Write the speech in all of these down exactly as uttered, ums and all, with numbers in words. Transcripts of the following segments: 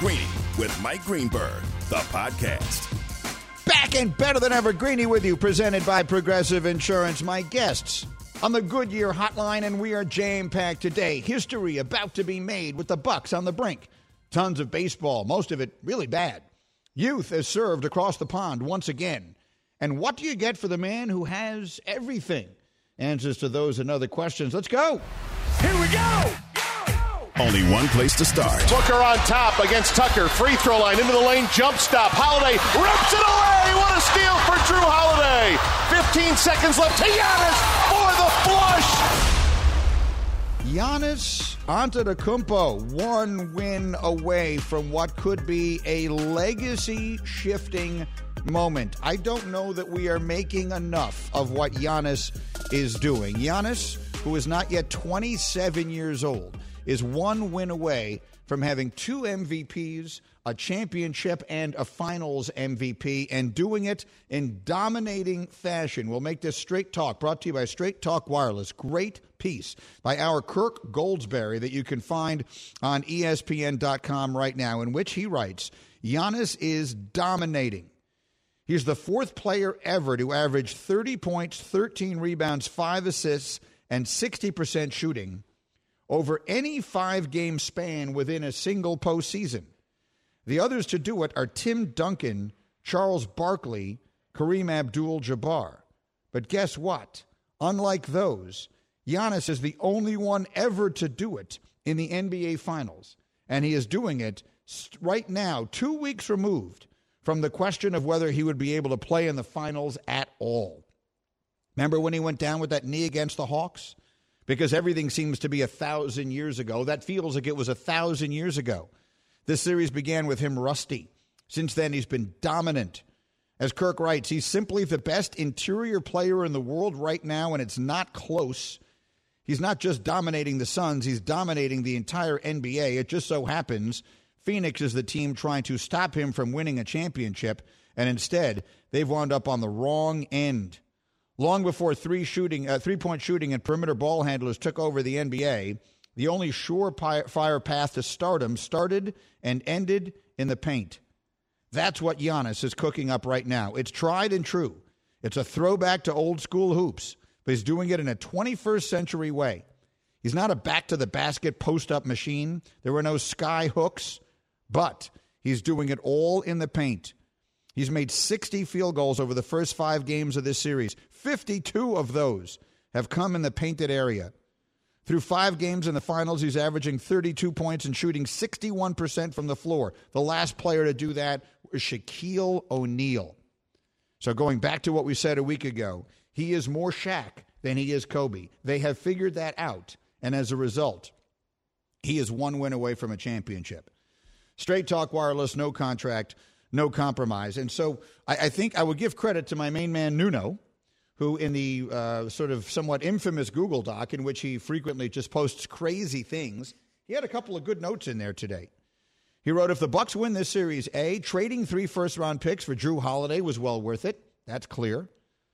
Greeny with Mike Greenberg, the podcast. Back and better than ever, Greeny with you, presented by Progressive Insurance. My guests on the Goodyear Hotline, and we are jam-packed today. History about to be made with the Bucks on the brink. Tons of baseball, most of it really bad. Youth is served across the pond once again. And what do you get for the man who has everything? Answers to those and other questions. Let's go. Here we go. Only one place to start. Booker on top against Tucker. Free throw line into the lane. Jump stop. Holiday rips it away. What a steal for Drew Holiday. fifteen seconds left to Giannis for the flush. Giannis Antetokounmpo, one win away from what could be a legacy-shifting moment. I don't know that we are making enough of what Giannis is doing. Giannis, who is not yet twenty-seven years old, is one win away from having two M V Ps, a championship, and a finals M V P, and doing it in dominating fashion. We'll make this Straight Talk, brought to you by Straight Talk Wireless. Great piece by our Kirk Goldsberry that you can find on E S P N dot com right now, in which he writes, Giannis is dominating. He's the fourth player ever to average thirty points, thirteen rebounds, five assists, and sixty percent shooting over any five-game span within a single postseason. The others to do it are Tim Duncan, Charles Barkley, Kareem Abdul-Jabbar. But guess what? Unlike those, Giannis is the only one ever to do it in the N B A Finals. And he is doing it right now, two weeks removed from the question of whether he would be able to play in the finals at all. Remember when he went down with that knee against the Hawks? Because everything seems to be a thousand years ago. That feels like it was a thousand years ago. This series began with him rusty. Since then, he's been dominant. As Kirk writes, he's simply the best interior player in the world right now, and it's not close. He's not just dominating the Suns, he's dominating the entire N B A. It just so happens Phoenix is the team trying to stop him from winning a championship, and instead, they've wound up on the wrong end. Long before three shooting, uh, three-point shooting and perimeter ball handlers took over the N B A, the only surefire path to stardom started and ended in the paint. That's what Giannis is cooking up right now. It's tried and true. It's a throwback to old-school hoops, but he's doing it in a twenty-first century way. He's not a back-to-the-basket post-up machine. There were no sky hooks, but he's doing it all in the paint. He's made sixty field goals over the first five games of this series. fifty-two of those have come in the painted area. Through five games in the finals, he's averaging thirty-two points and shooting sixty-one percent from the floor. The last player to do that was Shaquille O'Neal. So going back to what we said a week ago, he is more Shaq than he is Kobe. They have figured that out, and as a result, he is one win away from a championship. Straight Talk Wireless, no contract, no compromise. And so I, I think I would give credit to my main man, Nuno, who in the uh, sort of somewhat infamous Google Doc, in which he frequently just posts crazy things, he had a couple of good notes in there today. He wrote, if the Bucks win this series, A, trading three first-round picks for Drew Holiday was well worth it. That's clear.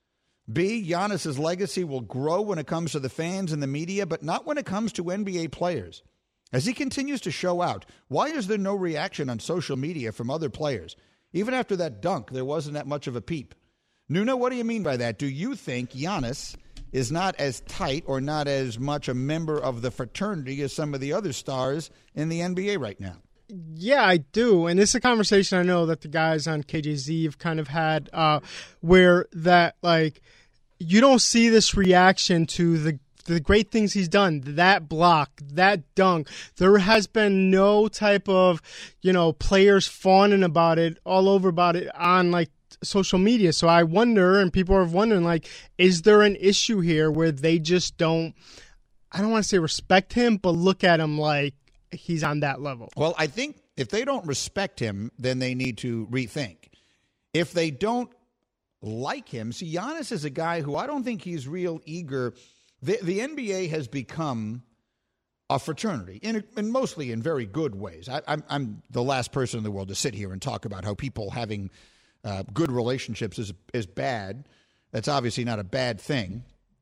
B, Giannis's legacy will grow when it comes to the fans and the media, but not when it comes to N B A players. As he continues to show out, why is there no reaction on social media from other players? Even after that dunk, there wasn't that much of a peep. Nuno, what do you mean by that? Do you think Giannis is not as tight or not as much a member of the fraternity as some of the other stars in the N B A right now? Yeah, I do. And this is a conversation I know that the guys on K J Z have kind of had uh, where that, like, you don't see this reaction to the the great things he's done, that block, that dunk. There has been no type of, you know, players fawning about it, all over about it on, like, social media. So I wonder, and people are wondering, like, is there an issue here where they just don't, I don't want to say respect him, but look at him like he's on that level? Well, I think if they don't respect him, then they need to rethink. If they don't like him, see, Giannis is a guy who I don't think he's real eager. The, the N B A has become a fraternity, in, in mostly in very good ways. I, I'm, I'm the last person in the world to sit here and talk about how people having uh, good relationships is is bad. That's obviously not a bad thing.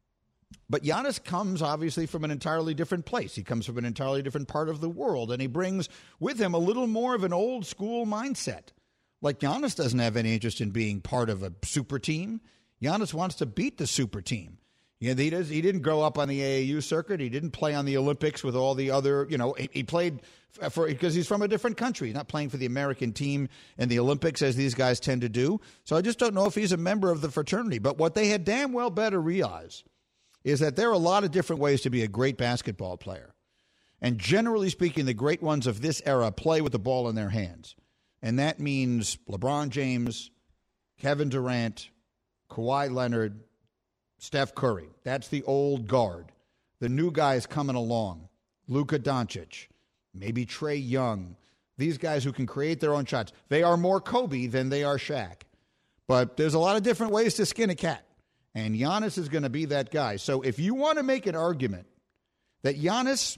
But Giannis comes, obviously, from an entirely different place. He comes from an entirely different part of the world, and he brings with him a little more of an old-school mindset. Like, Giannis doesn't have any interest in being part of a super team. Giannis wants to beat the super team. Yeah, he does. He didn't grow up on the A A U circuit. He didn't play on the Olympics with all the other, you know, he, he played for, because he's from a different country. He's not playing for the American team in the Olympics as these guys tend to do. So I just don't know if he's a member of the fraternity. But what they had damn well better realize is that there are a lot of different ways to be a great basketball player. And generally speaking, the great ones of this era play with the ball in their hands. And that means LeBron James, Kevin Durant, Kawhi Leonard, Steph Curry. That's the old guard. The new guys coming along. Luka Doncic, maybe Trae Young. These guys who can create their own shots. They are more Kobe than they are Shaq. But there's a lot of different ways to skin a cat. And Giannis is going to be that guy. So if you want to make an argument that Giannis,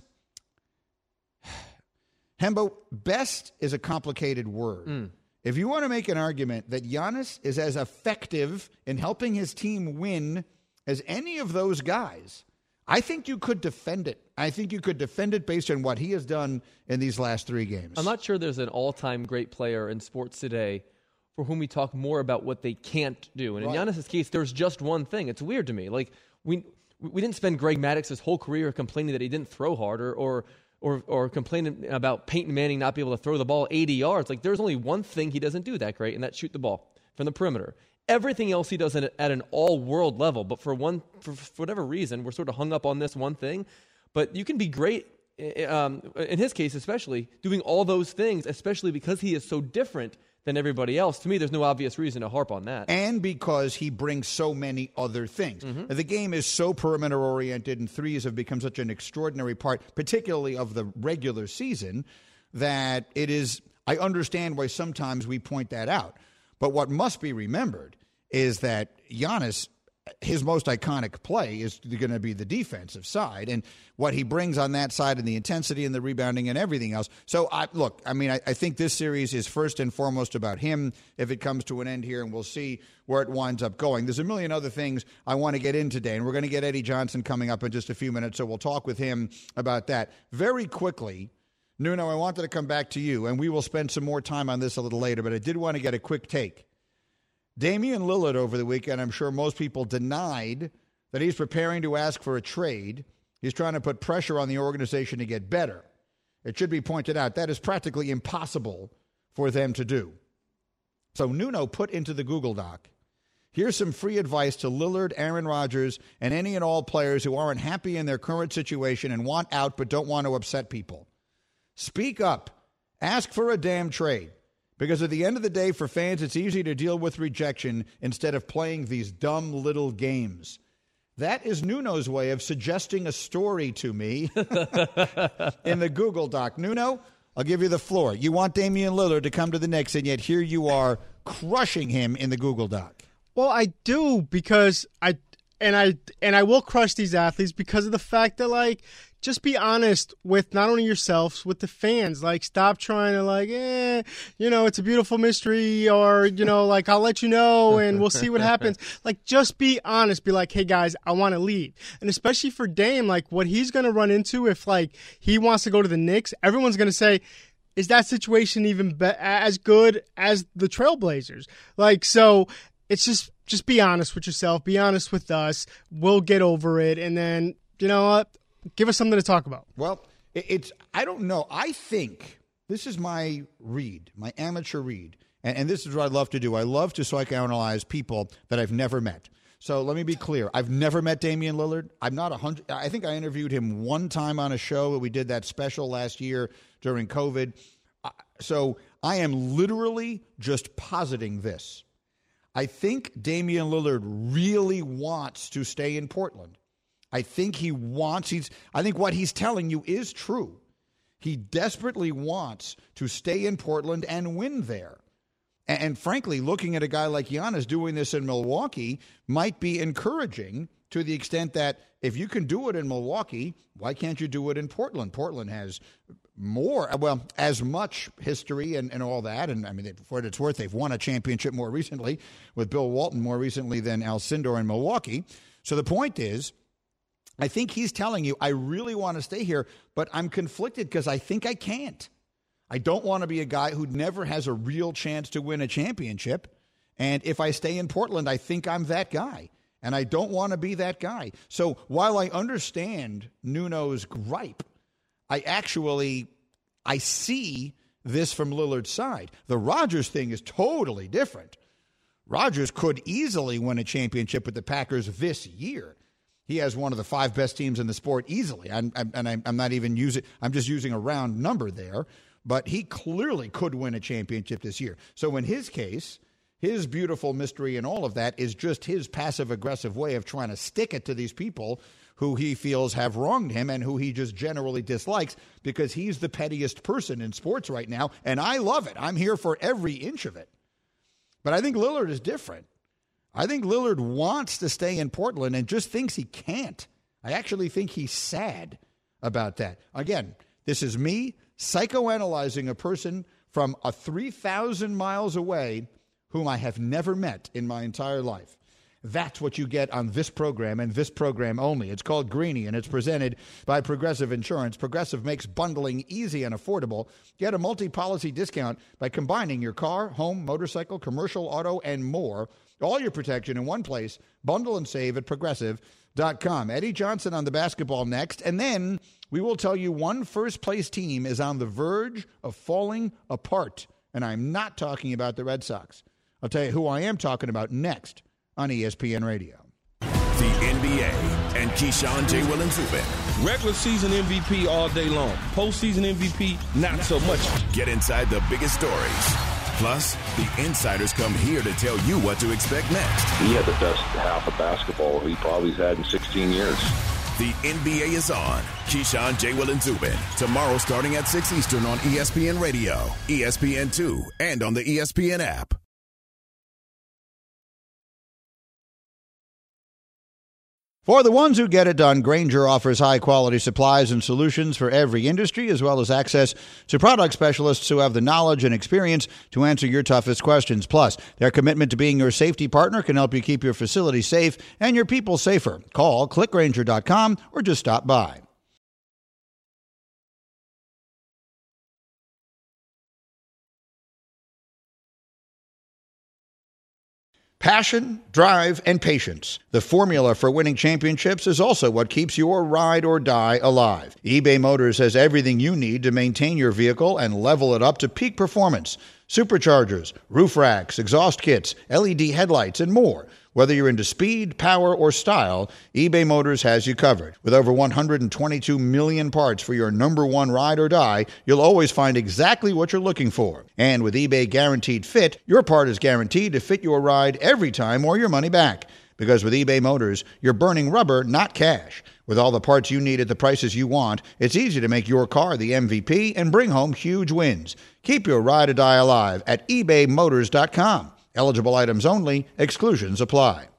Hembo, best is a complicated word. Mm. If you want to make an argument that Giannis is as effective in helping his team win as any of those guys, I think you could defend it. I think you could defend it based on what he has done in these last three games. I'm not sure there's an all-time great player in sports today for whom we talk more about what they can't do. And in right. Giannis' case, there's just one thing. It's weird to me. Like, we we didn't spend Greg Maddox's whole career complaining that he didn't throw harder or or or complaining about Peyton Manning not being able to throw the ball eighty yards. Like, there's only one thing he doesn't do that great, and that's shoot the ball from the perimeter. Everything else he does at, at an all-world level. But for one, for, for whatever reason, we're sort of hung up on this one thing. But you can be great, um, in his case especially, doing all those things, especially because he is so different than everybody else. To me, there's no obvious reason to harp on that. And because he brings so many other things. Mm-hmm. The game is so perimeter-oriented, and threes have become such an extraordinary part, particularly of the regular season, that it is, I understand why sometimes we point that out. But what must be remembered is that Giannis, his most iconic play is going to be the defensive side and what he brings on that side and the intensity and the rebounding and everything else. So, I, look, I mean, I, I think this series is first and foremost about him if it comes to an end here, and we'll see where it winds up going. There's a million other things I want to get in today, and we're going to get Eddie Johnson coming up in just a few minutes, so we'll talk with him about that. Very quickly, Nuno, I wanted to come back to you, and we will spend some more time on this a little later, but I did want to get a quick take. Damian Lillard over the weekend, I'm sure most people denied that he's preparing to ask for a trade. He's trying to put pressure on the organization to get better. It should be pointed out that is practically impossible for them to do. So Nuno put into the Google Doc, here's some free advice to Lillard, Aaron Rodgers, and any and all players who aren't happy in their current situation and want out but don't want to upset people. Speak up. Ask for a damn trade. Because at the end of the day, for fans, it's easy to deal with rejection instead of playing these dumb little games. That is Nuno's way of suggesting a story to me in the Google Doc. Nuno, I'll give you the floor. You want Damian Lillard to come to the Knicks, and yet here you are crushing him in the Google Doc. Well, I do because I and I and I will crush these athletes because of the fact that, like, just be honest with not only yourselves, with the fans. Like, stop trying to, like, eh, you know, it's a beautiful mystery, or, you know, like, I'll let you know and we'll see what happens. Like, just be honest. Be like, hey, guys, I want to leave. And especially for Dame, like, what he's going to run into if, like, he wants to go to the Knicks, everyone's going to say, is that situation even be- as good as the Trailblazers? Like, so it's just, just be honest with yourself. Be honest with us. We'll get over it. And then, you know what? Give us something to talk about. Well, it's, I don't know. I think this is my read, my amateur read. And, and this is what I love to do. I love to psychoanalyze people that I've never met. So let me be clear. I've never met Damian Lillard. I'm not a hundred. I think I interviewed him one time on a show. We did that special last year during COVID. So I am literally just positing this. I think Damian Lillard really wants to stay in Portland. I think he wants, he's, I think what he's telling you is true. He desperately wants to stay in Portland and win there. And, and frankly, looking at a guy like Giannis doing this in Milwaukee might be encouraging to the extent that if you can do it in Milwaukee, why can't you do it in Portland? Portland has more, well, as much history and, and all that. And I mean, for what it's worth, they've won a championship more recently with Bill Walton more recently than Alcindor in Milwaukee. So the point is, I think he's telling you, I really want to stay here, but I'm conflicted because I think I can't. I don't want to be a guy who never has a real chance to win a championship. And if I stay in Portland, I think I'm that guy. And I don't want to be that guy. So while I understand Nuno's gripe, I actually, I see this from Lillard's side. The Rodgers thing is totally different. Rodgers could easily win a championship with the Packers this year. He has one of the five best teams in the sport easily. I'm, I'm, and I'm, I'm not even using, I'm just using a round number there. But he clearly could win a championship this year. So in his case, his beautiful mystery and all of that is just his passive-aggressive way of trying to stick it to these people who he feels have wronged him and who he just generally dislikes because he's the pettiest person in sports right now. And I love it. I'm here for every inch of it. But I think Lillard is different. I think Lillard wants to stay in Portland and just thinks he can't. I actually think he's sad about that. Again, this is me psychoanalyzing a person from a three thousand miles away whom I have never met in my entire life. That's what you get on this program and this program only. It's called Greeny, and it's presented by Progressive Insurance. Progressive makes bundling easy and affordable. Get a multi-policy discount by combining your car, home, motorcycle, commercial, auto, and more. All your protection in one place. Bundle and save at Progressive dot com. Eddie Johnson on the basketball next, and then we will tell you one first-place team is on the verge of falling apart, and I'm not talking about the Red Sox. I'll tell you who I am talking about next on E S P N Radio. The N B A and Keyshawn, J. Will, and Zubin. Regular season M V P all day long. Postseason M V P, not so much. Get inside the biggest stories. Plus, the insiders come here to tell you what to expect next. He had the best half of basketball he probably had in sixteen years. The N B A is on. Keyshawn, J. Will, and Zubin. Tomorrow starting at six Eastern on E S P N Radio, E S P N two, and on the E S P N app. For the ones who get it done, Grainger offers high-quality supplies and solutions for every industry, as well as access to product specialists who have the knowledge and experience to answer your toughest questions. Plus, their commitment to being your safety partner can help you keep your facility safe and your people safer. Call click grainger dot com or just stop by. Passion, drive, and patience. The formula for winning championships is also what keeps your ride or die alive. eBay Motors has everything you need to maintain your vehicle and level it up to peak performance. Superchargers, roof racks, exhaust kits, L E D headlights, and more. Whether you're into speed, power, or style, eBay Motors has you covered. With over one hundred twenty-two million parts for your number one ride or die, you'll always find exactly what you're looking for. And with eBay Guaranteed Fit, your part is guaranteed to fit your ride every time or your money back. Because with eBay Motors, you're burning rubber, not cash. With all the parts you need at the prices you want, it's easy to make your car the M V P and bring home huge wins. Keep your ride or die alive at ebay motors dot com. Eligible items only. Exclusions apply.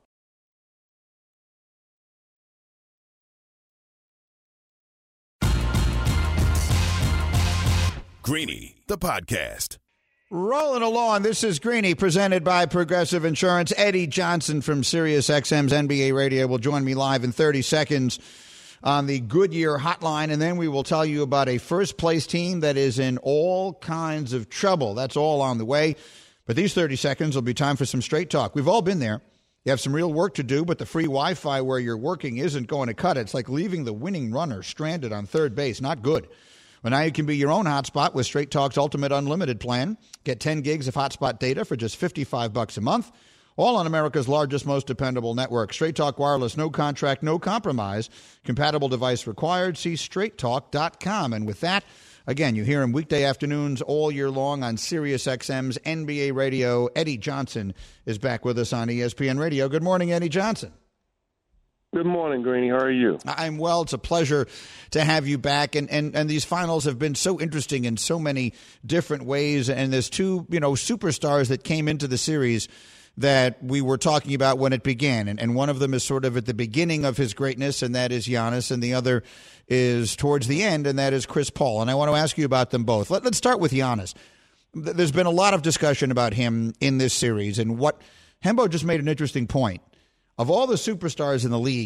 Greeny, the podcast. Rolling along, this is Greeny, presented by Progressive Insurance. Eddie Johnson from SiriusXM's N B A Radio will join me live in thirty seconds on the Goodyear hotline, and then we will tell you about a first-place team that is in all kinds of trouble. That's all on the way. But these thirty seconds will be time for some straight talk. We've all been there. You have some real work to do, but the free Wi-Fi where you're working isn't going to cut it. It's like leaving the winning runner stranded on third base. Not good. Well, now you can be your own hotspot with Straight Talk's Ultimate Unlimited plan. Get ten gigs of hotspot data for just fifty-five bucks a month, all on America's largest, most dependable network. Straight Talk Wireless, no contract, no compromise. Compatible device required. See straight talk dot com. And with that, again, you hear him weekday afternoons all year long on SiriusXM's N B A Radio. Eddie Johnson is back with us on E S P N Radio. Good morning, Eddie Johnson. Good morning, Greeny. How are you? I'm well. It's a pleasure to have you back. And, and, and these finals have been so interesting in so many different ways. And there's two, you know, superstars that came into the series that we were talking about when it began. And, and one of them is sort of at the beginning of his greatness, and that is Giannis. And the other is towards the end, and that is Chris Paul. And I want to ask you about them both. Let, let's start with Giannis. There's been a lot of discussion about him in this series. And what Hembo just made an interesting point. Of all the superstars in the league,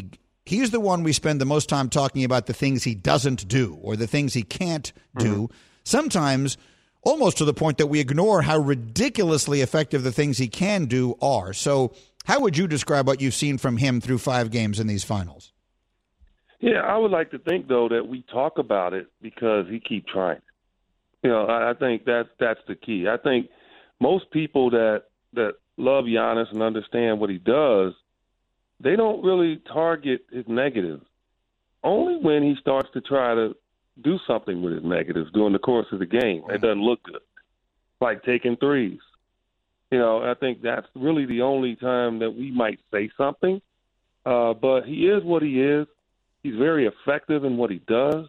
he's the one we spend the most time talking about the things he doesn't do or the things he can't do. Mm-hmm. Sometimes almost to the point that we ignore how ridiculously effective the things he can do are. So how would you describe what you've seen from him through five games in these finals? Yeah, I would like to think, though, that we talk about it because he keeps trying. You know, I, I think that's, that's the key. I think most people that, that love Giannis and understand what he does, they don't really target his negatives. Only when he starts to try to do something with his negatives during the course of the game. It doesn't look good, like taking threes. You know, I think that's really the only time that we might say something. Uh, but he is what he is. He's very effective in what he does.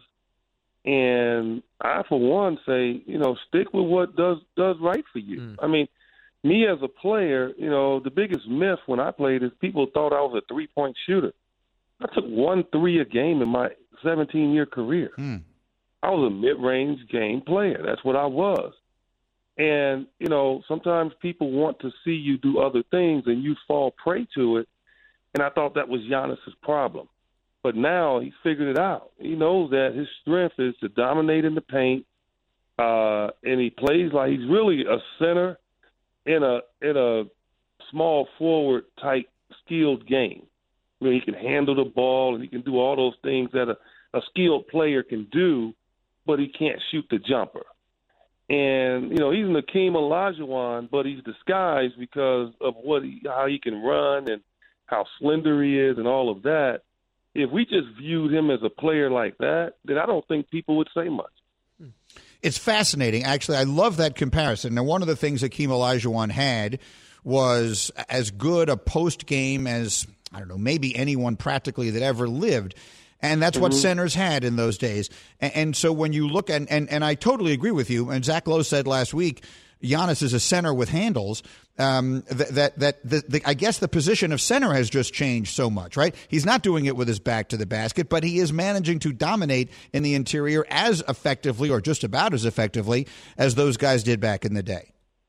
And I, for one, say, you know, stick with what does does right for you. Mm. I mean, me as a player, you know, the biggest myth when I played is people thought I was a three-point shooter. I took one three a game in my seventeen-year career. Mm. I was a mid-range game player. That's what I was. And, you know, sometimes people want to see you do other things and you fall prey to it. And I thought that was Giannis's problem. But now he's figured it out. He knows that his strength is to dominate in the paint, uh, and he plays like he's really a center in a in a small forward type skilled game. I mean, he can handle the ball and he can do all those things that a, a skilled player can do, but he can't shoot the jumper. And, you know, he's an Akeem Olajuwon, but he's disguised because of what he, how he can run and how slender he is and all of that. If we just viewed him as a player like that, then I don't think people would say much. It's fascinating. Actually, I love that comparison. Now, one of the things Akeem Olajuwon had was as good a post-game as, I don't know, maybe anyone practically that ever lived. And that's what mm-hmm. centers had in those days. And, and so when you look at, and, and I totally agree with you, and Zach Lowe said last week, Giannis is a center with handles. Um, that that, that the, the, I guess the position of center has just changed so much, right? He's not doing it with his back to the basket, but he is managing to dominate in the interior as effectively, or just about as effectively, as those guys did back in the day.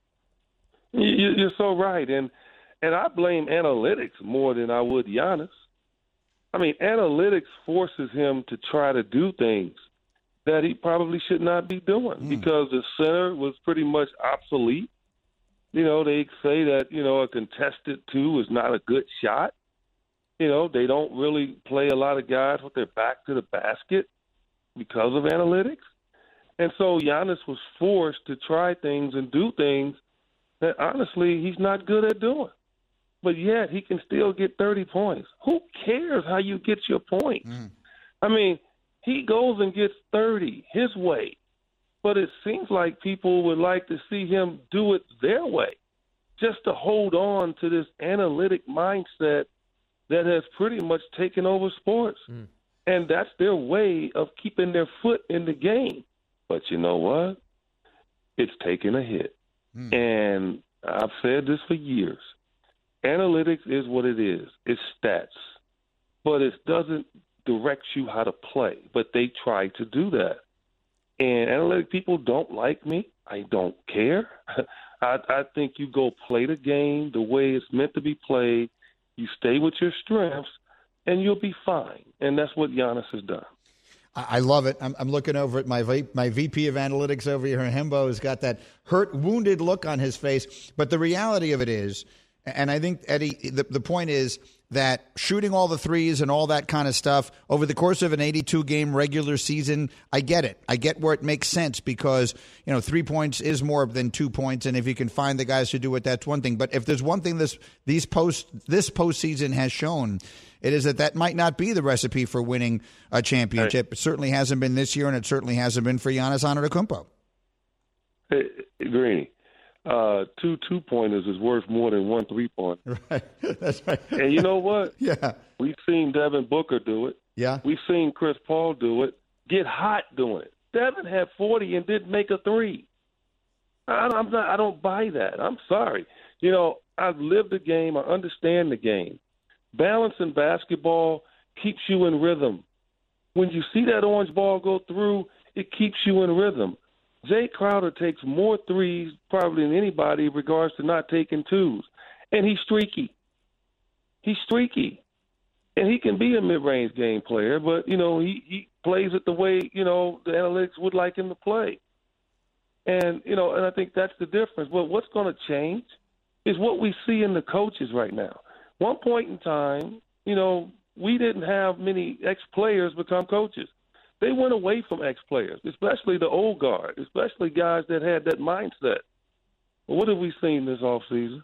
You're so right, and and I blame analytics more than I would Giannis. I mean, analytics forces him to try to do things that he probably should not be doing mm. because the center was pretty much obsolete. You know, they say that, you know, a contested two is not a good shot. You know, they don't really play a lot of guys with their back to the basket because of analytics. And so Giannis was forced to try things and do things that, honestly, he's not good at doing. But yet he can still get thirty points. Who cares how you get your points? Mm. I mean, he goes and gets thirty his way. But it seems like people would like to see him do it their way, just to hold on to this analytic mindset that has pretty much taken over sports. Mm. And that's their way of keeping their foot in the game. But you know what? It's taken a hit. Mm. And I've said this for years. Analytics is what it is. It's stats. But it doesn't direct you how to play. But they try to do that. And analytic people don't like me. I don't care. I, I think you go play the game the way it's meant to be played. You stay with your strengths, and you'll be fine. And that's what Giannis has done. I love it. I'm, I'm looking over at my v, my V P of analytics over here. Hembo has got that hurt, wounded look on his face. But the reality of it is, and I think, Eddie, the, the point is that shooting all the threes and all that kind of stuff over the course of an eighty-two game regular season, I get it. I get where it makes sense because, you know, three points is more than two points. And if you can find the guys to do it, that's one thing. But if there's one thing this these post this postseason has shown, it is that that might not be the recipe for winning a championship. Hey. It certainly hasn't been this year, and it certainly hasn't been for Giannis Antetokounmpo. Hey, Greeny. Uh, two two-pointers is worth more than one three-pointer. Right. That's right. And you know what? Yeah. We've seen Devin Booker do it. Yeah. We've seen Chris Paul do it, get hot doing it. Devin had forty and didn't make a three. I, I'm not, I don't buy that. I'm sorry. You know, I've lived the game. I understand the game. Balance in basketball keeps you in rhythm. When you see that orange ball go through, it keeps you in rhythm. Jay Crowder takes more threes probably than anybody in regards to not taking twos. And he's streaky. He's streaky. And he can be a mid-range game player, but, you know, he, he plays it the way, you know, the analytics would like him to play. And, you know, and I think that's the difference. But what's going to change is what we see in the coaches right now. One point in time, you know, we didn't have many ex-players become coaches. They went away from ex-players, especially the old guard, especially guys that had that mindset. Well, what have we seen this offseason?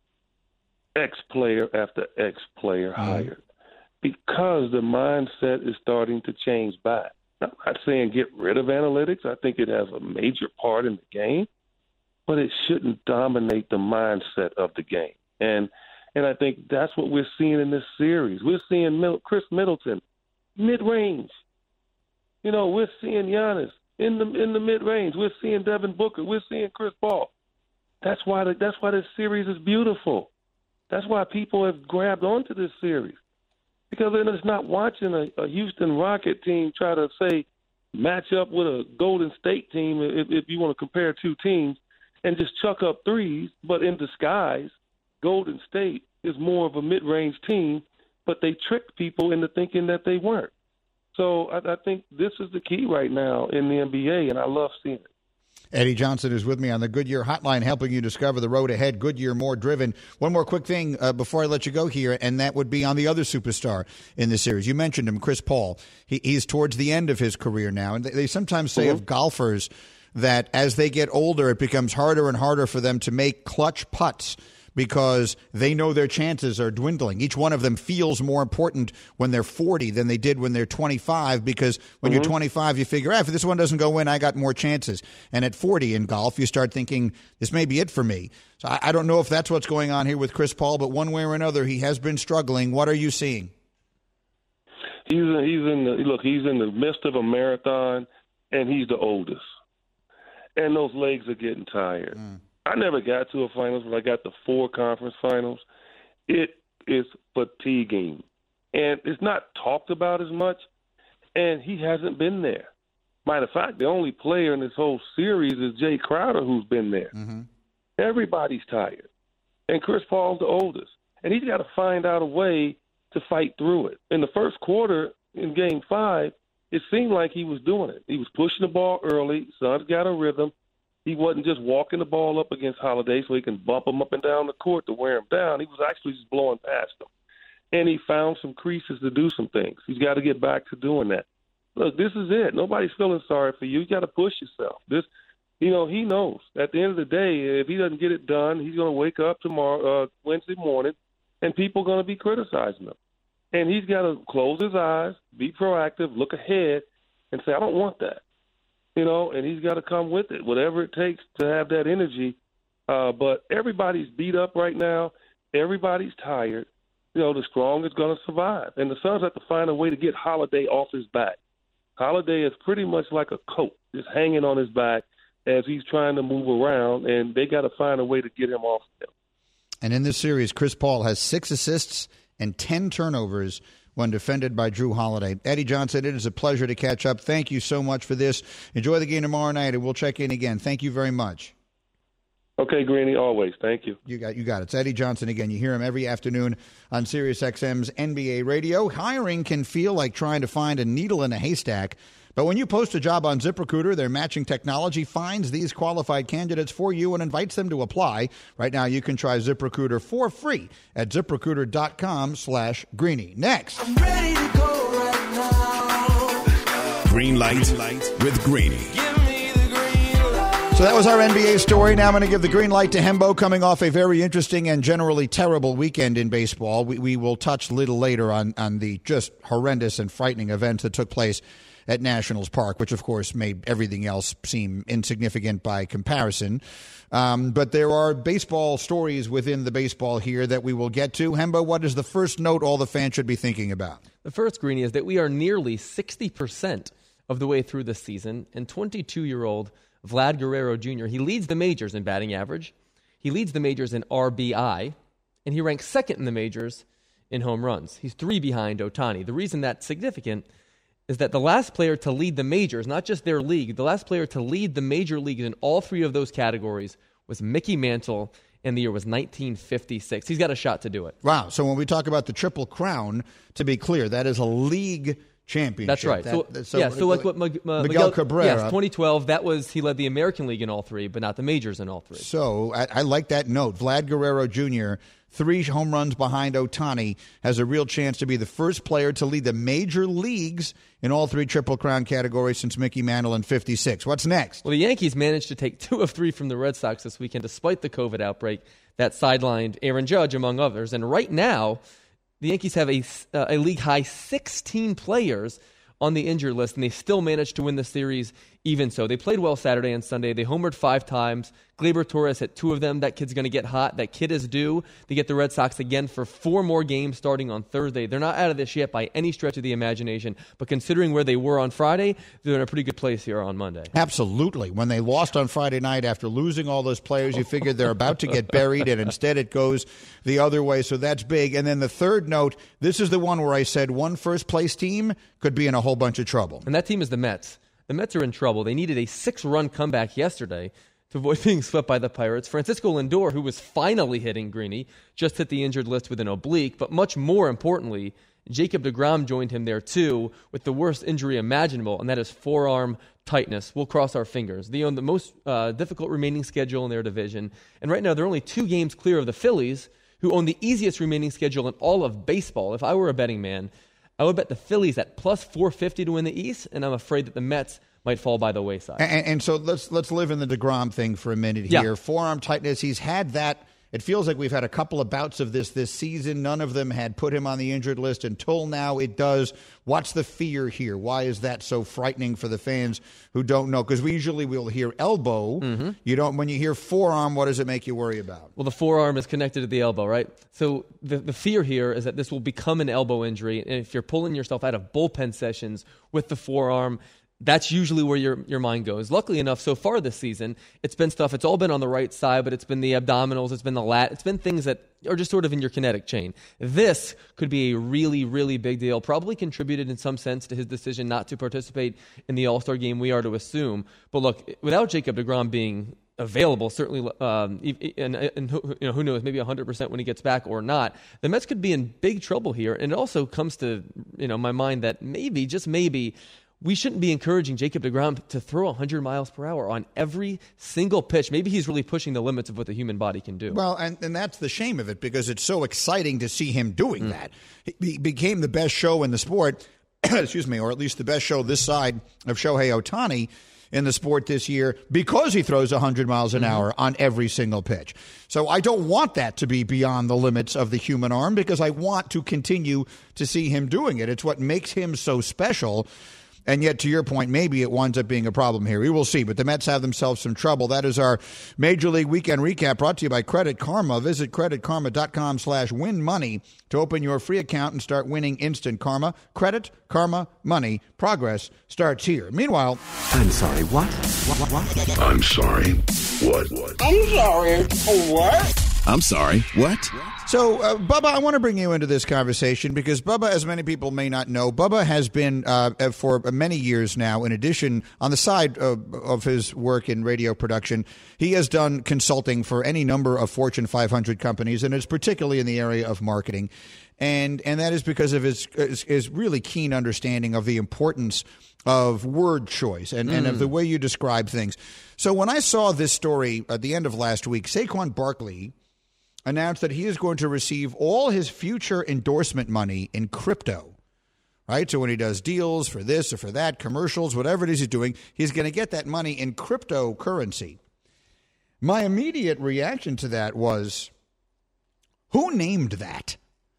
Ex-player after ex-player mm-hmm. hired. Because the mindset is starting to change back. I'm not saying get rid of analytics. I think it has a major part in the game, but it shouldn't dominate the mindset of the game. And and I think that's what we're seeing in this series. We're seeing Chris Middleton, mid-range. You know, we're seeing Giannis in the in the mid-range. We're seeing Devin Booker. We're seeing Chris Paul. That's why the, that's why this series is beautiful. That's why people have grabbed onto this series. Because then it's not watching a, a Houston Rocket team try to, say, match up with a Golden State team, if, if you want to compare two teams, and just chuck up threes. But in disguise, Golden State is more of a mid-range team, but they tricked people into thinking that they weren't. So I, I think this is the key right now in the N B A, and I love seeing it. Eddie Johnson is with me on the Goodyear Hotline, helping you discover the road ahead. Goodyear, more driven. One more quick thing uh, before I let you go here, and that would be on the other superstar in the series. You mentioned him, Chris Paul. He, he's towards the end of his career now, and they, they sometimes say mm-hmm. of golfers that as they get older, it becomes harder and harder for them to make clutch putts because they know their chances are dwindling. Each one of them feels more important when they're forty than they did when they're twenty-five, because when mm-hmm. you're twenty-five, you figure, ah, if this one doesn't go in, I got more chances. And at forty in golf, you start thinking, this may be it for me. So I, I don't know if that's what's going on here with Chris Paul, but one way or another, he has been struggling. What are you seeing? He's in, he's in the, look, he's in the midst of a marathon, and he's the oldest. And those legs are getting tired. Mm. I never got to a finals, but I got the four conference finals. It is fatiguing. And it's not talked about as much, and he hasn't been there. Matter of fact, the only player in this whole series is Jay Crowder, who's been there. Mm-hmm. Everybody's tired. And Chris Paul's the oldest. And he's got to find out a way to fight through it. In the first quarter, in game five, it seemed like he was doing it. He was pushing the ball early. Suns got a rhythm. He wasn't just walking the ball up against Holiday so he can bump him up and down the court to wear him down. He was actually just blowing past him. And he found some creases to do some things. He's got to get back to doing that. Look, this is it. Nobody's feeling sorry for you. You got to push yourself. This, you know, he knows. At the end of the day, if he doesn't get it done, he's going to wake up tomorrow, uh, Wednesday morning, and people are going to be criticizing him. And he's got to close his eyes, be proactive, look ahead, and say, I don't want that. You know, and he's got to come with it, whatever it takes to have that energy. Uh, but everybody's beat up right now. Everybody's tired. You know, the strong is going to survive. And the Suns have to find a way to get Holiday off his back. Holiday is pretty much like a coat, just hanging on his back as he's trying to move around, and they got to find a way to get him off him. And in this series, Chris Paul has six assists and ten turnovers when defended by Jrue Holiday. Eddie Johnson, it is a pleasure to catch up. Thank you so much for this. Enjoy the game tomorrow night, and we'll check in again. Thank you very much. Okay, Greeny, always. Thank you. You got, you got it. It's Eddie Johnson again. You hear him every afternoon on SiriusXM's N B A Radio. Hiring can feel like trying to find a needle in a haystack, but when you post a job on ZipRecruiter, their matching technology finds these qualified candidates for you and invites them to apply. Right now, you can try ZipRecruiter for free at ZipRecruiter.com slash Greeny. Next. I'm ready to go right now. Green Light with Greeny. So that was our N B A story. Now I'm going to give the green light to Hembo, coming off a very interesting and generally terrible weekend in baseball. We, we will touch a little later on, on the just horrendous and frightening events that took place at Nationals Park, which, of course, made everything else seem insignificant by comparison. Um, but there are baseball stories within the baseball here that we will get to. Hembo, what is the first note all the fans should be thinking about? The first, Greeny, is that we are nearly sixty percent of the way through this season, and twenty-two-year-old Vlad Guerrero Junior, he leads the majors in batting average, he leads the majors in R B I, and he ranks second in the majors in home runs. He's three behind Ohtani. The reason that's significant is that the last player to lead the majors, not just their league, the last player to lead the major leagues in all three of those categories was Mickey Mantle and the year was nineteen fifty-six. He's got a shot to do it. Wow. So when we talk about the Triple Crown, to be clear, that is a league championship. That's right. That, so, so, yeah, so like what Miguel, Miguel, Miguel Cabrera. Yes, twenty twelve, that was, he led the American League in all three, but not the majors in all three. So I, I like that note. Vlad Guerrero Junior, three home runs behind Ohtani, has a real chance to be the first player to lead the major leagues in all three Triple Crown categories since Mickey Mantle in fifty-six. What's next? Well, the Yankees managed to take two of three from the Red Sox this weekend despite the COVID outbreak that sidelined Aaron Judge, among others. And right now, the Yankees have a, uh, a league-high sixteen players on the injured list, and they still managed to win the series even so. They played well Saturday and Sunday. They homered five times. Gleyber Torres hit two of them. That kid's going to get hot. That kid is due. They get the Red Sox again for four more games starting on Thursday. They're not out of this yet by any stretch of the imagination, but considering where they were on Friday, they're in a pretty good place here on Monday. Absolutely. When they lost on Friday night after losing all those players, you figured they're about to get buried, and instead it goes the other way, so that's big. And then the third note, this is the one where I said one first-place team could be in a whole bunch of trouble. And that team is the Mets. The Mets are in trouble. They needed a six-run comeback yesterday to avoid being swept by the Pirates. Francisco Lindor, who was finally hitting Greeny, just hit the injured list with an oblique. But much more importantly, Jacob deGrom joined him there too with the worst injury imaginable, and that is forearm tightness. We'll cross our fingers. They own the most uh, difficult remaining schedule in their division. And right now they're only two games clear of the Phillies, who own the easiest remaining schedule in all of baseball. If I were a betting man, I would bet the Phillies at plus four fifty to win the East, and I'm afraid that the Mets might fall by the wayside. And, and so let's let's live in the DeGrom thing for a minute yeah. here. Forearm tightness, he's had that. It feels like we've had a couple of bouts of this this season. None of them had put him on the injured list until now. It does. What's the fear here? Why is that so frightening for the fans who don't know? Because we usually will hear elbow. Mm-hmm. You don't. When you hear forearm, what does it make you worry about? Well, the forearm is connected to the elbow, right? So the, the fear here is that this will become an elbow injury. And if you're pulling yourself out of bullpen sessions with the forearm, that's usually where your your mind goes. Luckily enough, so far this season, it's been stuff, it's all been on the right side, but it's been the abdominals, it's been the lat, it's been things that are just sort of in your kinetic chain. This could be a really, really big deal, probably contributed in some sense to his decision not to participate in the All-Star game, we are to assume. But look, without Jacob deGrom being available, certainly, um, and, and who, you know, who knows, maybe one hundred percent when he gets back or not, the Mets could be in big trouble here. And it also comes to, you know, my mind that maybe, just maybe, we shouldn't be encouraging Jacob deGrom to throw one hundred miles per hour on every single pitch. Maybe he's really pushing the limits of what the human body can do. Well, and, and that's the shame of it, because it's so exciting to see him doing mm. that. He became the best show in the sport, excuse me, or at least the best show this side of Shohei Ohtani in the sport this year, because he throws one hundred miles an mm-hmm. hour on every single pitch. So I don't want that to be beyond the limits of the human arm, because I want to continue to see him doing it. It's what makes him so special. And yet, to your point, maybe it winds up being a problem here. We will see. But the Mets have themselves some trouble. That is our Major League Weekend Recap, brought to you by Credit Karma. Visit creditkarma.com slash win money to open your free account and start winning instant karma. Credit Karma Money. Progress starts here. Meanwhile... I'm sorry, what? What? What? what? I'm sorry. What? What? I'm sorry. What? I'm sorry, what? So, uh, Bubba, I want to bring you into this conversation because Bubba, as many people may not know, Bubba has been uh, for many years now, in addition, on the side of, of his work in radio production, he has done consulting for any number of Fortune five hundred companies, and it's particularly in the area of marketing. And and that is because of his, his, his really keen understanding of the importance of word choice and, mm. and of the way you describe things. So when I saw this story at the end of last week, Saquon Barkley announced that he is going to receive all his future endorsement money in crypto, right? So when he does deals for this or for that, commercials, whatever it is he's doing, he's going to get that money in cryptocurrency. My immediate reaction to that was, who named that?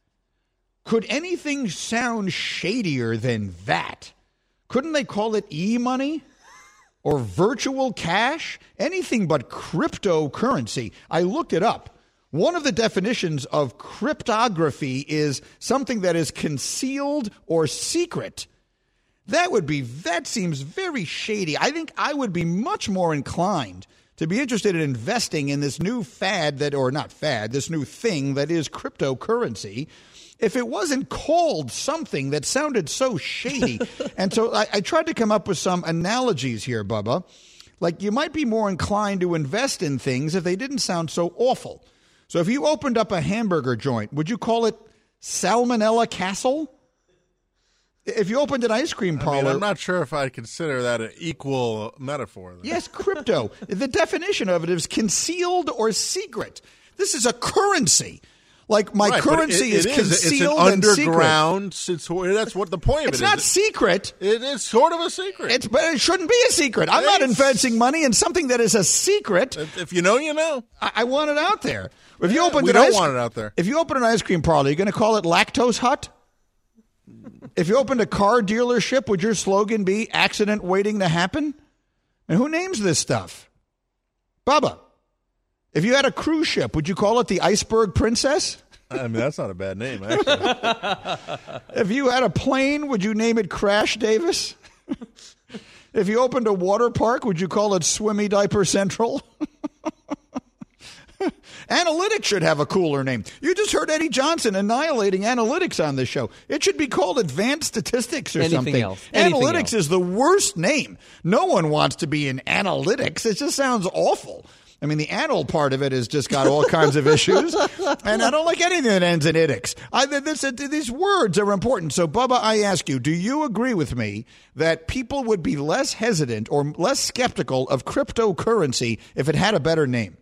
Could anything sound shadier than that? Couldn't they call it e-money or virtual cash? Anything but cryptocurrency. I looked it up. One of the definitions of cryptography is something that is concealed or secret. That would be, that seems very shady. I think I would be much more inclined to be interested in investing in this new fad that, or not fad, this new thing that is cryptocurrency, if it wasn't called something that sounded so shady. And so I, I tried to come up with some analogies here, Bubba. Like, you might be more inclined to invest in things if they didn't sound so awful. So if you opened up a hamburger joint, would you call it Salmonella Castle? If you opened an ice cream parlor... I mean, I'm not sure if I consider that an equal metaphor. Though. Yes, crypto. The definition of it is concealed or secret. This is a currency. Like my right, currency it, it is, is concealed it's an and underground. secret. It's, that's what the point of it's it is. It's not secret. It is sort of a secret. It's, but it shouldn't be a secret. I'm it's, not investing money in something that is a secret. If you know, you know. I, I want it out there. If you open we an don't ice, want it out there. If you open an ice cream parlor, you're going to call it Lactose Hut? If you opened a car dealership, would your slogan be accident waiting to happen? And who names this stuff? Bubba. If you had a cruise ship, would you call it the Iceberg Princess? I mean, that's not a bad name, actually. If you had a plane, would you name it Crash Davis? If you opened a water park, would you call it Swimmy Diaper Central? Analytics should have a cooler name. You just heard Eddie Johnson annihilating analytics on this show. It should be called advanced statistics or Anything something. Else. Anything analytics else. is the worst name. No one wants to be in analytics. It just sounds awful. I mean, the anal part of it has just got all kinds of issues, and I don't like anything that ends in itics. I, this, these words are important. So, Bubba, I ask you, do you agree with me that people would be less hesitant or less skeptical of cryptocurrency if it had a better name?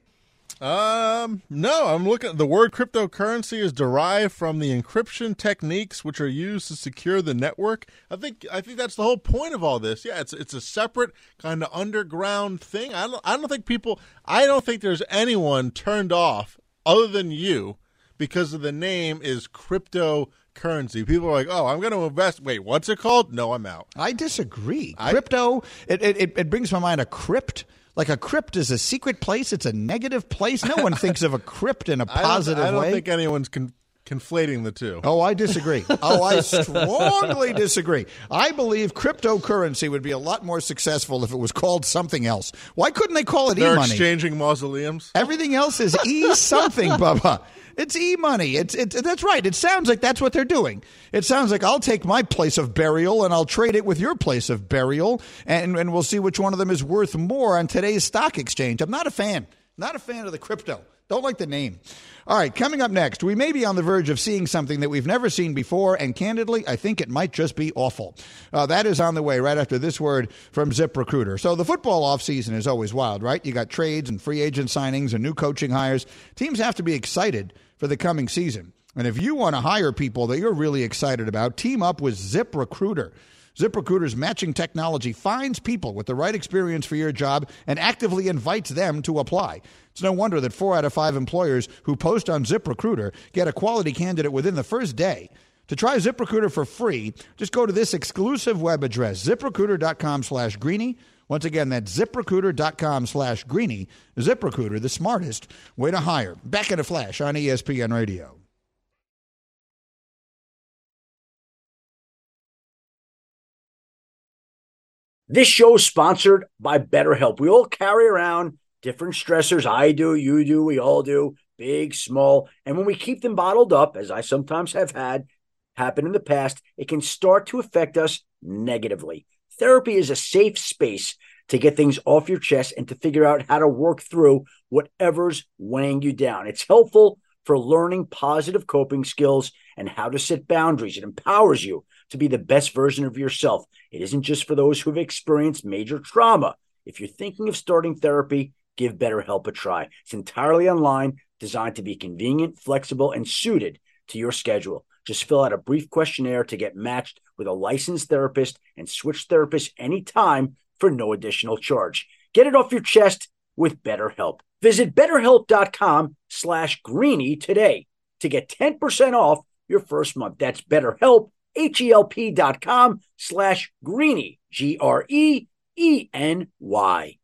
Um, no, I'm looking. The word cryptocurrency is derived from the encryption techniques which are used to secure the network. I think I think that's the whole point of all this. Yeah, it's it's a separate kind of underground thing. I don't I don't think people. I don't think there's anyone turned off other than you because of the name is cryptocurrency. People are like, oh, I'm going to invest. Wait, what's it called? No, I'm out. I disagree. I, Crypto. It, it it brings to my mind a crypt. Like a crypt is a secret place. It's a negative place. No one thinks of a crypt in a positive way. I don't, I don't way. think anyone's con- conflating the two. Oh, I disagree. Oh, I strongly disagree. I believe cryptocurrency would be a lot more successful if it was called something else. Why couldn't they call it They're e-money? exchanging mausoleums. Everything else is e-something, Bubba. It's e-money. It's it, that's right. It sounds like that's what they're doing. It sounds like I'll take my place of burial and I'll trade it with your place of burial, and, and we'll see which one of them is worth more on today's stock exchange. I'm not a fan. Not a fan of the crypto. Don't like the name. All right, coming up next, we may be on the verge of seeing something that we've never seen before, and candidly, I think it might just be awful. Uh, that is on the way right after this word from ZipRecruiter. So the football offseason is always wild, right? You got trades and free agent signings and new coaching hires. Teams have to be excited for the coming season. And if you want to hire people that you're really excited about, team up with ZipRecruiter. ZipRecruiter's matching technology finds people with the right experience for your job and actively invites them to apply. It's no wonder that four out of five employers who post on ZipRecruiter get a quality candidate within the first day. To try ZipRecruiter for free, just go to this exclusive web address, ZipRecruiter.com slash Greeny. Once again, that's ZipRecruiter.com slash Greeny. ZipRecruiter, the smartest way to hire. Back in a flash on E S P N Radio. This show is sponsored by BetterHelp. We all carry around different stressors. I do, you do, we all do, big, small. And when we keep them bottled up, as I sometimes have had happen in the past, it can start to affect us negatively. Therapy is a safe space to get things off your chest and to figure out how to work through whatever's weighing you down. It's helpful for learning positive coping skills and how to set boundaries. It empowers you to be the best version of yourself. It isn't just for those who have experienced major trauma. If you're thinking of starting therapy, give BetterHelp a try. It's entirely online, designed to be convenient, flexible, and suited to your schedule. Just fill out a brief questionnaire to get matched with a licensed therapist and switch therapists anytime for no additional charge. Get it off your chest with BetterHelp. Visit BetterHelp.com slash Greeny today to get ten percent off your first month. That's BetterHelp, H-E-L-P dot com slash Greeny, G R E E N Y.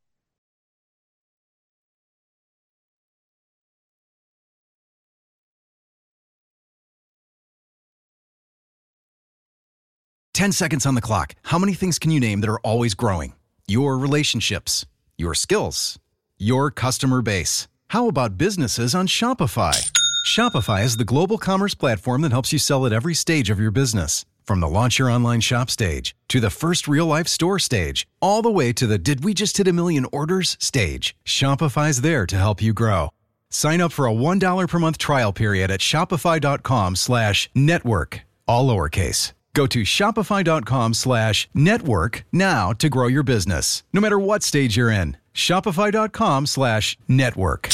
Ten seconds on the clock. How many things can you name that are always growing? Your relationships, your skills, your customer base. How about businesses on Shopify? Shopify is the global commerce platform that helps you sell at every stage of your business. From the launch your online shop stage, to the first real-life store stage, all the way to the did we just hit a million orders stage. Shopify's there to help you grow. Sign up for a one dollar per month trial period at shopify.com slash network, all lowercase. Go to shopify.com slash network now to grow your business, no matter what stage you're in. Shopify.com slash network.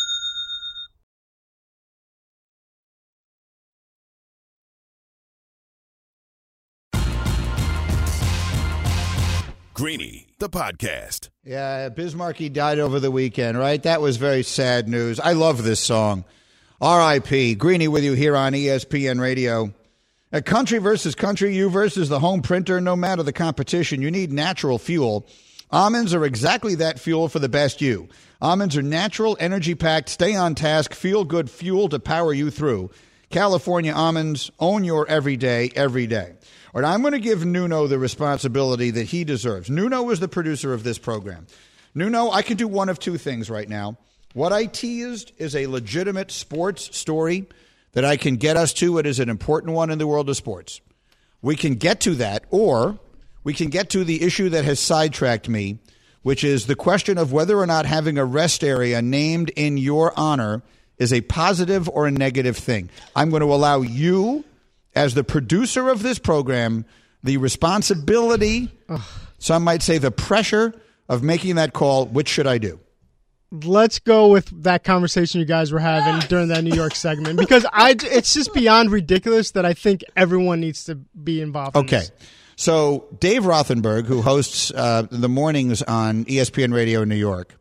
Greeny, the podcast. Yeah, Bismarcky died over the weekend, right? That was very sad news. I love this song. R I P Greeny with you here on E S P N Radio. A country versus country, you versus the home printer. No matter the competition, you need natural fuel. Almonds are exactly that fuel for the best you. Almonds are natural, energy-packed, stay-on-task, feel-good fuel to power you through. California almonds, own your everyday, every day. All right, I'm going to give Nuno the responsibility that he deserves. Nuno is the producer of this program. Nuno, I can do one of two things right now. What I teased is a legitimate sports story that I can get us to. It is an important one in the world of sports. We can get to that, or we can get to the issue that has sidetracked me, which is the question of whether or not having a rest area named in your honor is a positive or a negative thing. I'm going to allow you, as the producer of this program, the responsibility, some might say the pressure of making that call. Which should I do? Let's go with that conversation you guys were having during that New York segment, because I, it's just beyond ridiculous that I think everyone needs to be involved in Okay. this. So Dave Rothenberg, who hosts uh, the mornings on E S P N Radio in New York,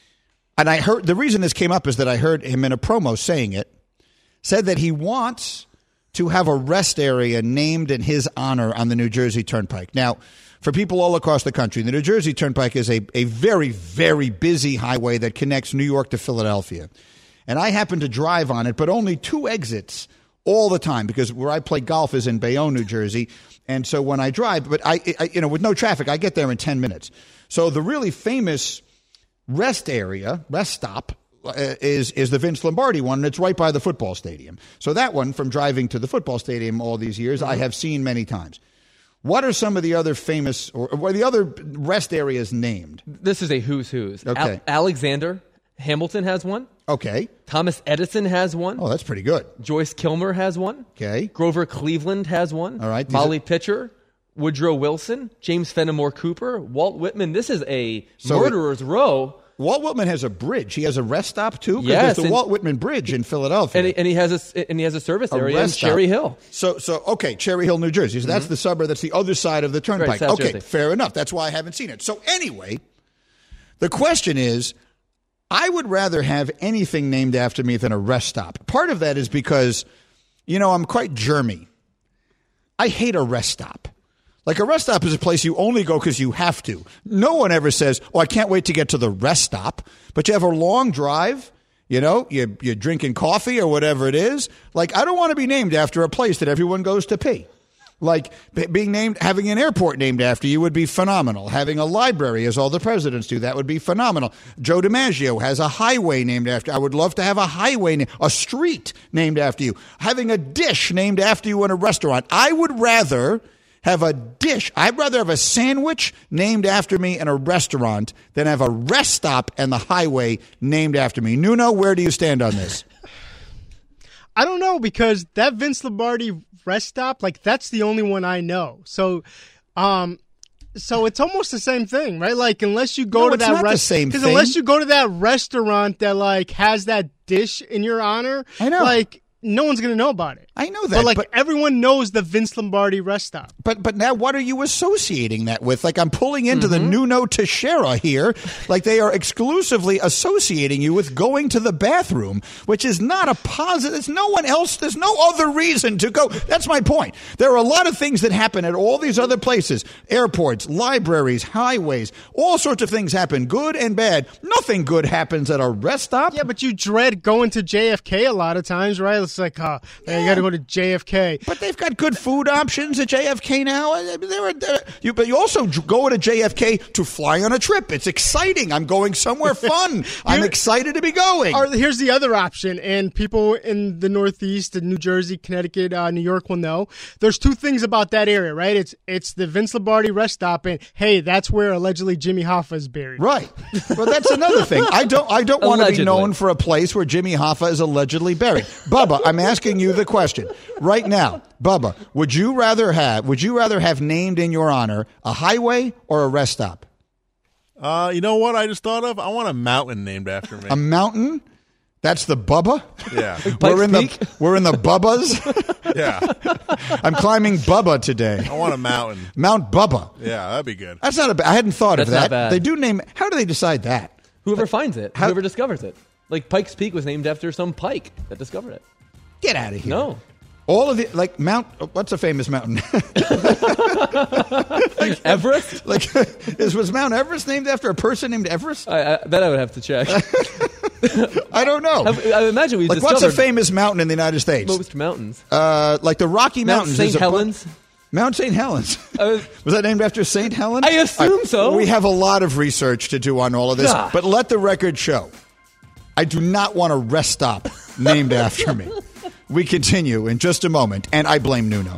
and I heard the reason this came up is that I heard him in a promo saying it, said that he wants to have a rest area named in his honor on the New Jersey Turnpike. Now, for people all across the country, the New Jersey Turnpike is a, a very, very busy highway that connects New York to Philadelphia. And I happen to drive on it, but only two exits all the time, because where I play golf is in Bayonne, New Jersey. And so when I drive, but I, I you know, with no traffic, I get there in ten minutes. So the really famous rest area, rest stop, uh, is is the Vince Lombardi one, and it's right by the football stadium. So that one, from driving to the football stadium all these years, mm-hmm. I have seen many times. What are some of the other famous, or what are the other rest areas named? This is a who's who's. Okay. Al- Alexander Hamilton has one. Okay. Thomas Edison has one. Oh, that's pretty good. Joyce Kilmer has one. Okay. Grover Cleveland has one. All right. Molly are- Pitcher, Woodrow Wilson, James Fenimore Cooper, Walt Whitman. This is a So murderer's it- row. Walt Whitman has a bridge. He has a rest stop too. Because Yes, there's the and- Walt Whitman Bridge in Philadelphia, And he, and he has a and he has a service A area in rest stop. Cherry Hill. So, so okay, Cherry Hill, New Jersey. So that's the suburb. That's the other side of the turnpike. Right, South okay, Jersey. fair enough. That's why I haven't seen it. So anyway, the question is, I would rather have anything named after me than a rest stop. Part of that is because, you know, I'm quite germy. I hate a rest stop. Like, a rest stop is a place you only go because you have to. No one ever says, oh, I can't wait to get to the rest stop. But you have a long drive, you know, you, you're drinking coffee or whatever it is. Like, I don't want to be named after a place that everyone goes to pee. Like, b- being named, having an airport named after you would be phenomenal. Having a library, as all the presidents do, that would be phenomenal. Joe DiMaggio has a highway named after. I would love to have a highway, na- a street named after you. Having a dish named after you in a restaurant. I would rather have a dish. I'd rather have a sandwich named after me in a restaurant than have a rest stop and the highway named after me. Nuno, where do you stand on this? I don't know, because that Vince Lombardi rest stop, like, that's the only one I know. So, um, so it's almost the same thing, right? Like, unless you go No, to it's that not the rest- same 'cause thing. unless you go to that restaurant that like has that dish in your honor, I know. like, no one's gonna know about it. I know that, but like but- everyone knows the Vince Lombardi rest stop. But but now what are you associating that with? Like, I'm pulling into the Nuno Teixeira here. Like, they are exclusively associating you with going to the bathroom, which is not a positive. There's no one else. There's no other reason to go. That's my point. There are a lot of things that happen at all these other places. Airports, libraries, highways, all sorts of things happen, good and bad. Nothing good happens at a rest stop. Yeah, but you dread going to J F K a lot of times, right? It's like, uh, you got to go to J F K. But they've got good food options at J F K now. They're, they're, you, but you also go to J F K to fly on a trip. It's exciting. I'm going somewhere fun. I'm excited to be going. Or here's the other option, and people in the Northeast, in New Jersey, Connecticut, uh, New York will know. There's two things about that area, right? It's it's the Vince Lombardi rest stop, and hey, that's where allegedly Jimmy Hoffa is buried. Right. Well, that's another thing. I don't I don't want to be known for a place where Jimmy Hoffa is allegedly buried. Bubba, I'm asking you the question right now. Bubba, would you rather have would you rather have named in your honor a highway or a rest stop? Uh, you know what I just thought of? I want a mountain named after me. A mountain? That's the Bubba? Yeah. we're in the we're in the Bubbas. Yeah. I'm climbing Bubba today. I want a mountain. Mount Bubba. Yeah, that'd be good. That's not a bad. I hadn't thought That's of that. not bad. They do name. How do they decide that? Whoever like, finds it, how, whoever discovers it. Like Pikes Peak was named after some pike that discovered it. Get out of here. No. All of the, like Mount, what's a famous mountain? like, Everest? Like, is, was Mount Everest named after a person named Everest? I, I, that I would have to check. I don't know. I, I imagine we like, discovered what's a famous mountain in the United States? Most mountains. Uh, like the Rocky Mount Mountains. Saint Helens? Mount Saint Helens. Uh, was that named after Saint Helen? I assume I, so. We have a lot of research to do on all of this, God. but let the record show. I do not want a rest stop named after me. We continue in just a moment, and I blame Nuno.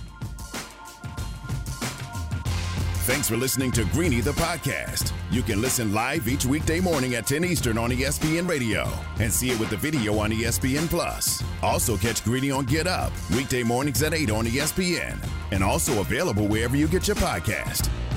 Thanks for listening to Greeny the podcast. You can listen live each weekday morning at ten Eastern on E S P N Radio and see it with the video on E S P N Plus. Also catch Greeny on Get Up weekday mornings at eight on E S P N and also available wherever you get your podcast.